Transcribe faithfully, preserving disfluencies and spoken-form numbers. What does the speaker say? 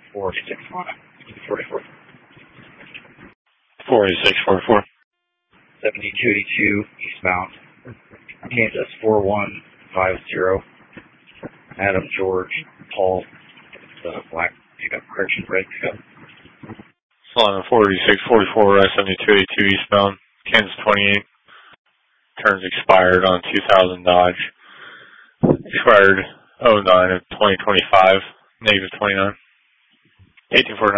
four six one forty-four. four eight six forty-four. seventy-two eighty-two eastbound. Kansas four one five zero. Adam George Paul. The black pickup, correction, red pickup. Solana four eight six forty-four, seventy-two eighty-two eastbound. Kansas twenty-eight. Terms expired on two thousand Dodge. Expired oh nine of twenty twenty-five. Negative twenty-nine. eighteen forty-nine.